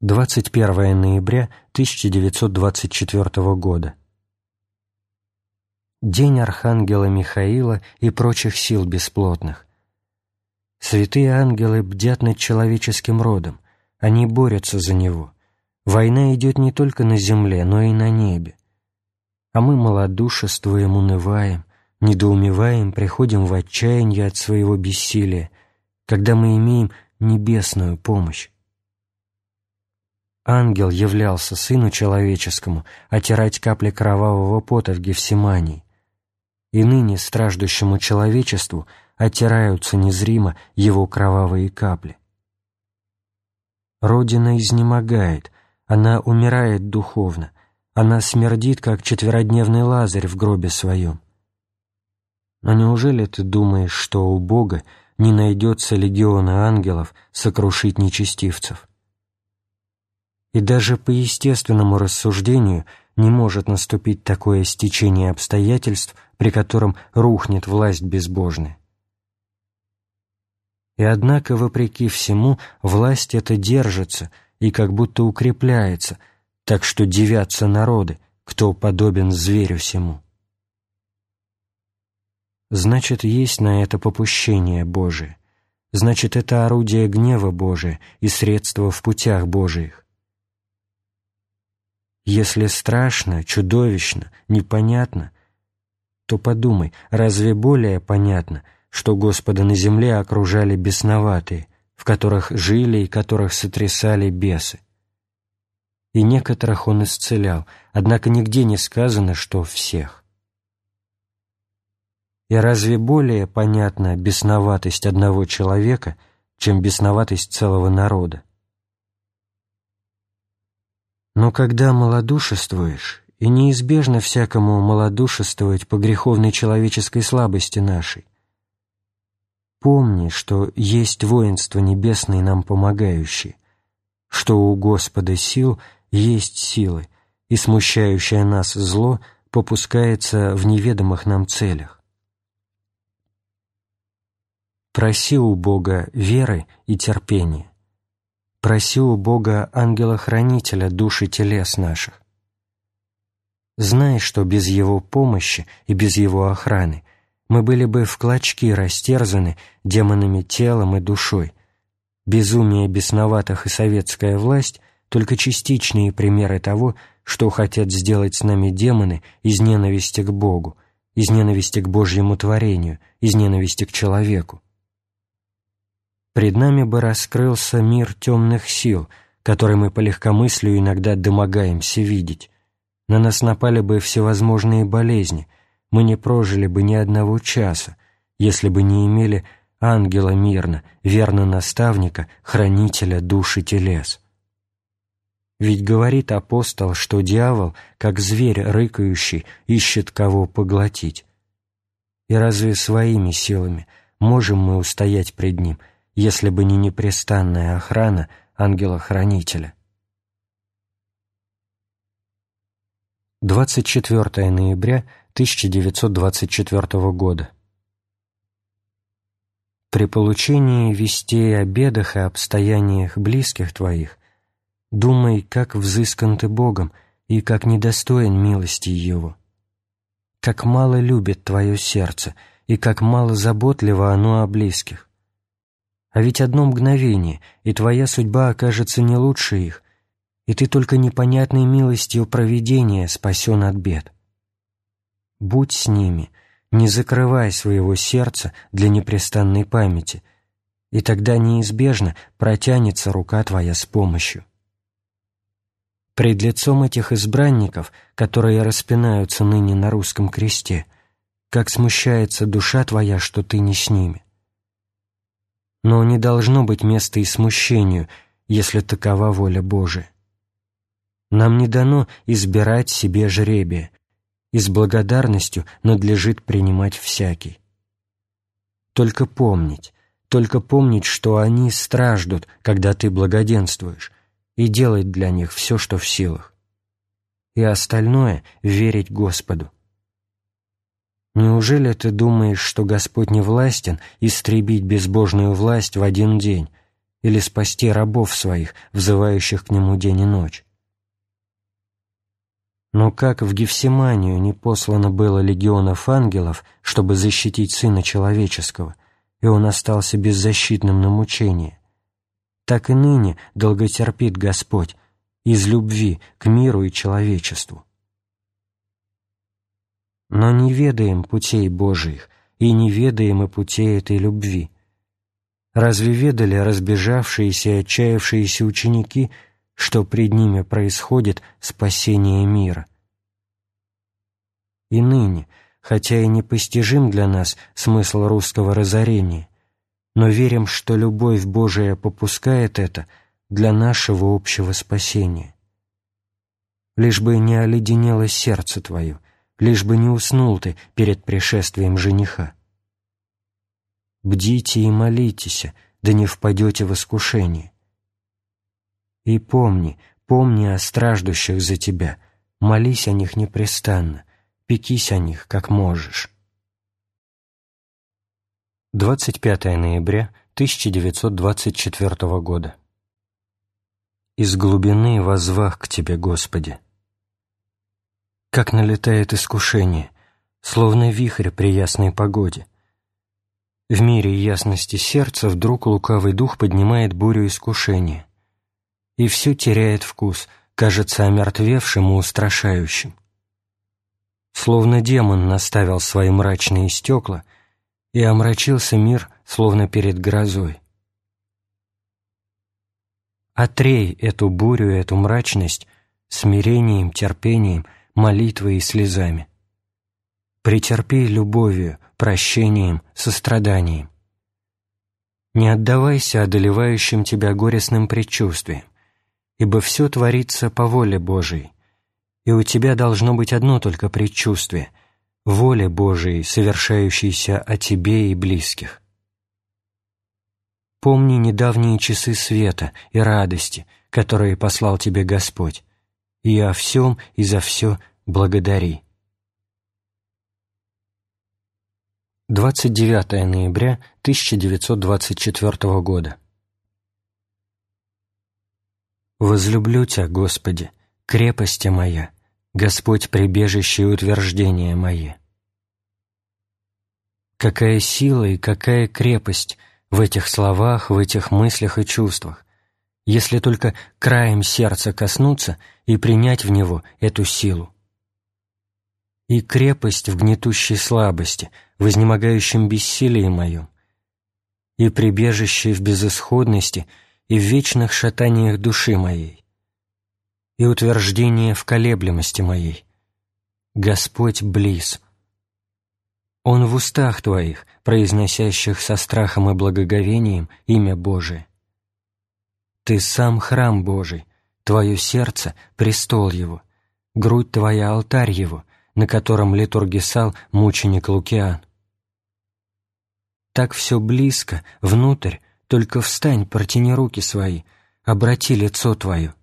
21 ноября 1924 года. День Архангела Михаила и прочих сил бесплотных. Святые ангелы бдят над человеческим родом, они борются за него. Война идет не только на земле, но и на небе. А мы малодушествуем, унываем, недоумеваем, приходим в отчаяние от своего бессилия, когда мы имеем небесную помощь. Ангел являлся Сыну Человеческому отирать капли кровавого пота в Гефсимании, и ныне страждущему человечеству отираются незримо его кровавые капли. Родина изнемогает, она умирает духовно, она смердит, как четверодневный Лазарь в гробе своем. Но неужели ты думаешь, что у Бога не найдется легиона ангелов сокрушить нечестивцев? И даже по естественному рассуждению не может наступить такое стечение обстоятельств, при котором рухнет власть безбожная. И однако, вопреки всему, власть эта держится и как будто укрепляется, так что дивятся народы, кто подобен зверю сему. Значит, есть на это попущение Божие, значит, это орудие гнева Божия и средство в путях Божиих. Если страшно, чудовищно, непонятно, то подумай, разве более понятно, что Господа на земле окружали бесноватые, в которых жили и которых сотрясали бесы? И некоторых Он исцелял, однако нигде не сказано, что всех. И разве более понятна бесноватость одного человека, чем бесноватость целого народа? Но когда малодушествуешь, и неизбежно всякому малодушествовать по греховной человеческой слабости нашей, помни, что есть воинство небесное нам помогающее, что у Господа сил есть силы, и смущающее нас зло попускается в неведомых нам целях. Проси у Бога веры и терпения. Проси у Бога ангела-хранителя душ и телес наших. Знай, что без Его помощи и без Его охраны мы были бы в клочки растерзаны демонами телом и душой. Безумие бесноватых и советская власть — только частичные примеры того, что хотят сделать с нами демоны из ненависти к Богу, из ненависти к Божьему творению, из ненависти к человеку. Пред нами бы раскрылся мир темных сил, который мы по легкомыслию иногда домогаемся видеть. На нас напали бы всевозможные болезни, мы не прожили бы ни одного часа, если бы не имели ангела мирно, верно наставника, хранителя душ и телес. Ведь говорит апостол, что дьявол, как зверь рыкающий, ищет кого поглотить. И разве своими силами можем мы устоять пред ним, если бы не непрестанная охрана ангела-хранителя? 24 ноября 1924 года. При получении вестей о бедах и обстояниях близких твоих думай, как взыскан ты Богом и как недостоин милости Его, как мало любит твое сердце и как мало заботливо оно о близких. А ведь одно мгновение, и твоя судьба окажется не лучше их, и ты только непонятной милостью провидения спасен от бед. Будь с ними, не закрывай своего сердца для непрестанной памяти, и тогда неизбежно протянется рука твоя с помощью. Пред лицом этих избранников, которые распинаются ныне на русском кресте, как смущается душа твоя, что ты не с ними. Но не должно быть места и смущению, если такова воля Божия. Нам не дано избирать себе жребия, и с благодарностью надлежит принимать всякий. Только помнить, что они страждут, когда ты благоденствуешь, и делать для них все, что в силах. И остальное — верить Господу. Неужели ты думаешь, что Господь не властен истребить безбожную власть в один день, или спасти рабов своих, взывающих к Нему день и ночь. Но как в Гефсиманию не послано было легионов ангелов, чтобы защитить Сына Человеческого, и Он остался беззащитным на мучении, так и ныне долготерпит Господь из любви к миру и человечеству. Но не ведаем путей Божиих, и не ведаем и путей этой любви. Разве ведали разбежавшиеся и отчаявшиеся ученики, что пред ними происходит спасение мира? И ныне, хотя и непостижим для нас смысл русского разорения, но верим, что любовь Божия попускает это для нашего общего спасения. Лишь бы не оледенело сердце твое, лишь бы не уснул ты перед пришествием жениха. Бдите и молитесь, да не впадете в искушение. И помни о страждущих за тебя, молись о них непрестанно, пекись о них, как можешь. 25 ноября 1924 года. Из глубины воззвах к Тебе, Господи. Как налетает искушение, словно вихрь при ясной погоде. В мире ясности сердца вдруг лукавый дух поднимает бурю искушения, и все теряет вкус, кажется омертвевшим и устрашающим. Словно демон наставил свои мрачные стекла, и омрачился мир, словно перед грозой. Отрей эту бурю, эту мрачность смирением, терпением, молитвой и слезами. Претерпи любовью, прощением, состраданием. Не отдавайся одолевающим тебя горестным предчувствиям, ибо все творится по воле Божией, и у тебя должно быть одно только предчувствие — воля Божией, совершающейся о тебе и близких. Помни недавние часы света и радости, которые послал тебе Господь, и о всем и за все благодари. 29 ноября 1924 года. Возлюблю Тебя, Господи, крепость моя, Господь, прибежище и утверждение мое. Какая сила и какая крепость в этих словах, в этих мыслях и чувствах, если только краем сердца коснуться и принять в него эту силу. И крепость в гнетущей слабости, в изнемогающем бессилии моем, и прибежище в безысходности и в вечных шатаниях души моей, и утверждение в колеблемости моей. Господь близ. Он в устах Твоих, произносящих со страхом и благоговением имя Божие. Ты сам храм Божий, Твое сердце — престол Его, грудь Твоя — алтарь Его, на котором литургисал мученик Лукиан. Так все близко, внутрь, только встань, протяни руки свои, обрати лицо Твое.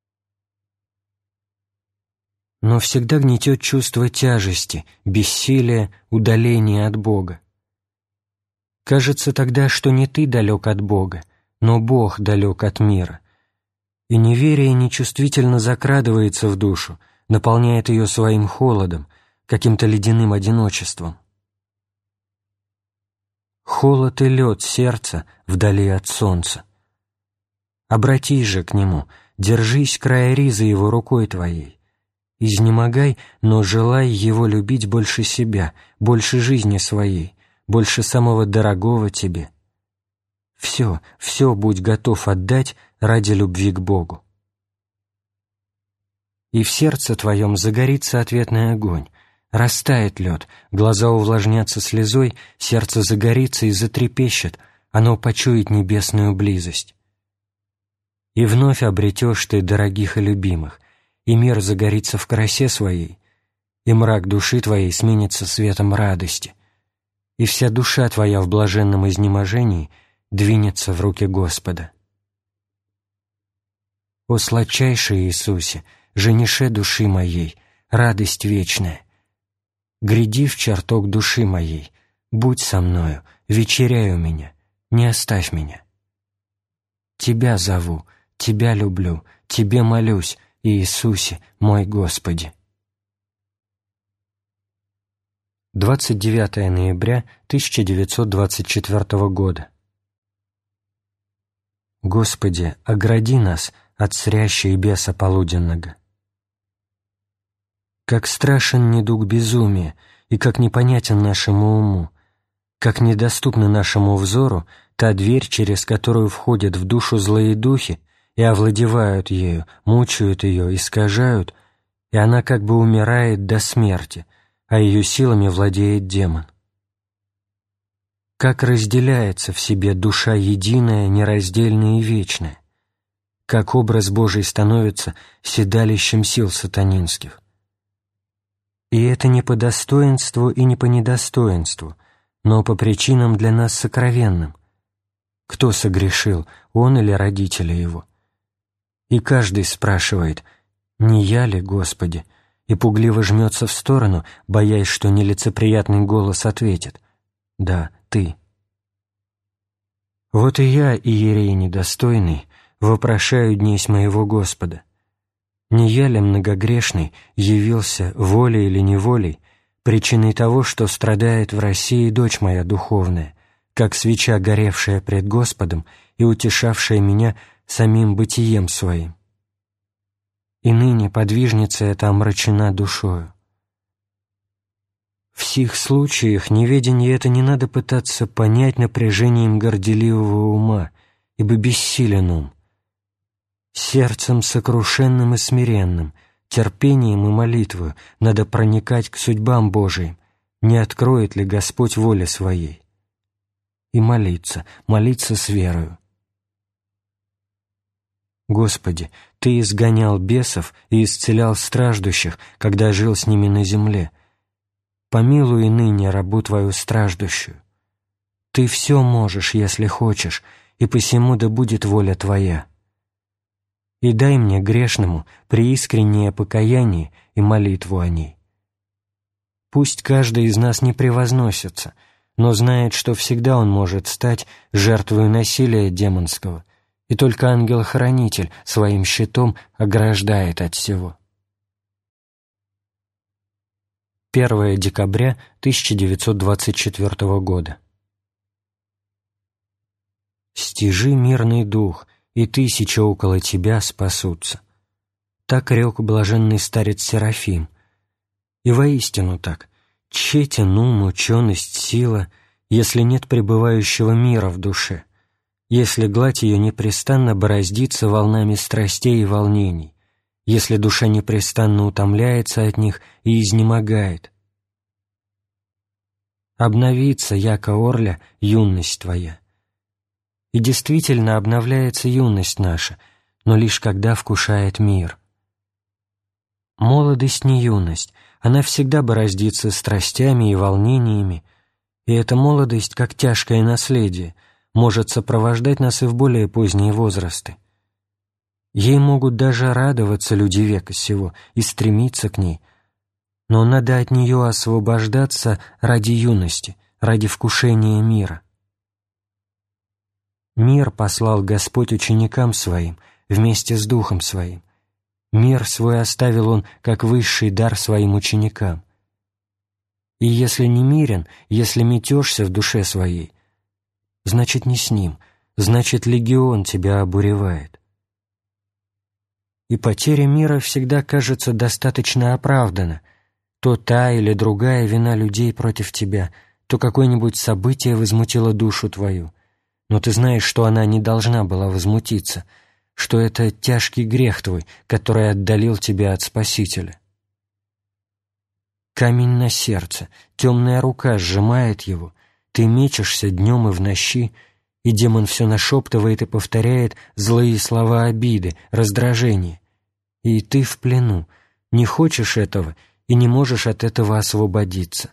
Но всегда гнетет чувство тяжести, бессилия, удаления от Бога. Кажется тогда, что не ты далек от Бога, но Бог далек от мира, и неверие нечувствительно закрадывается в душу, наполняет ее своим холодом, каким-то ледяным одиночеством. Холод и лед сердца вдали от солнца. Обратись же к нему, держись края ризы его рукой твоей. Изнемогай, но желай его любить больше себя, больше жизни своей, больше самого дорогого тебе. Все будь готов отдать ради любви к Богу. И в сердце твоем загорится ответный огонь, растает лед, глаза увлажнятся слезой, сердце загорится и затрепещет, оно почует небесную близость. И вновь обретешь ты дорогих и любимых, и мир загорится в красе своей, и мрак души твоей сменится светом радости, и вся душа твоя в блаженном изнеможении двинется в руки Господа. О сладчайший Иисусе, женише души моей, радость вечная, гряди в чертог души моей, будь со мною, вечеряй у меня, не оставь меня. Тебя зову, Тебя люблю, Тебе молюсь, Иисусе, мой Господи». 29 ноября 1924 года. Господи, огради нас от сряща и беса полуденного. Как страшен недуг безумия, и как непонятен нашему уму, как недоступна нашему взору та дверь, через которую входят в душу злые духи и овладевают ею, мучают ее, искажают, и она как бы умирает до смерти, а ее силами владеет демон. Как разделяется в себе душа единая, нераздельная и вечная, как образ Божий становится седалищем сил сатанинских. И это не по достоинству и не по недостоинству, но по причинам для нас сокровенным. Кто согрешил, он или родители его? И каждый спрашивает: «Не я ли, Господи?» и пугливо жмется в сторону, боясь, что нелицеприятный голос ответит: «Да, ты». Вот и я, иерей недостойный, вопрошаю днесь моего Господа: не я ли многогрешный явился волей или неволей причиной того, что страдает в России дочь моя духовная, как свеча, горевшая пред Господом и утешавшая меня самим бытием своим? И ныне подвижница эта омрачена душою. В сих случаях неведение это не надо пытаться понять напряжением горделивого ума, ибо бессилен ум. Сердцем сокрушенным и смиренным, терпением и молитвою надо проникать к судьбам Божиим, не откроет ли Господь воли Своей. И молиться с верою. Господи, Ты изгонял бесов и исцелял страждущих, когда жил с ними на земле. Помилуй и ныне рабу Твою страждущую. Ты все можешь, если хочешь, и посему да будет воля Твоя. И дай мне, грешному, преискреннее покаяние и молитву о ней. Пусть каждый из нас не превозносится, но знает, что всегда он может стать жертвой насилия демонского, и только ангел-хранитель своим щитом ограждает от всего. 1 декабря 1924 года. «Стяжи мирный дух, и тысячи около тебя спасутся». Так рек блаженный старец Серафим. И воистину так: тщетен ум, ученость, сила, если нет пребывающего мира в душе, если гладь ее непрестанно бороздится волнами страстей и волнений, если душа непрестанно утомляется от них и изнемогает. Обновится, яко орля, юность твоя. И действительно обновляется юность наша, но лишь когда вкушает мир. Молодость не юность, она всегда бороздится страстями и волнениями, и эта молодость, как тяжкое наследие, может сопровождать нас и в более поздние возрасты. Ей могут даже радоваться люди века сего и стремиться к ней, но надо от нее освобождаться ради юности, ради вкушения мира. Мир послал Господь ученикам Своим вместе с Духом Своим. Мир свой оставил Он как высший дар Своим ученикам. И если не мирен, если метешься в душе своей, значит, не с Ним, значит, легион тебя обуревает. И потеря мира всегда кажется достаточно оправдана. То та или другая вина людей против тебя, то какое-нибудь событие возмутило душу твою, но ты знаешь, что она не должна была возмутиться, что это тяжкий грех твой, который отдалил тебя от Спасителя. Камень на сердце, темная рука сжимает его, ты мечешься днем и в ночи, и демон все нашептывает и повторяет злые слова обиды, раздражения. И ты в плену, не хочешь этого и не можешь от этого освободиться.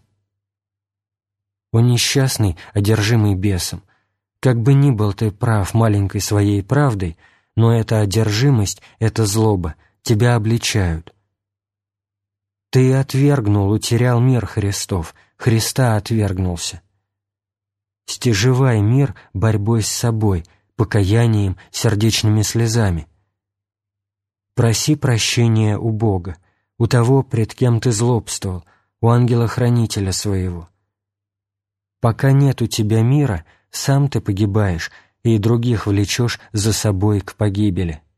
О несчастный, одержимый бесом, как бы ни был ты прав маленькой своей правдой, но эта одержимость, эта злоба тебя обличают. Ты отвергнул, утерял мир Христов, Христа отвергнулся. Стяжевай мир борьбой с собой, покаянием, сердечными слезами. Проси прощения у Бога, у того, пред кем ты злобствовал, у ангела-хранителя своего. Пока нет у тебя мира, сам ты погибаешь и других влечешь за собой к погибели.